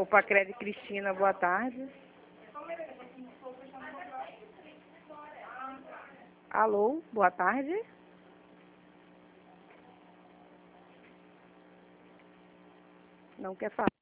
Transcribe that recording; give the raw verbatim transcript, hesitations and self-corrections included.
Opa, Crédito Cristina, boa tarde. Alô, boa tarde. Não quer falar.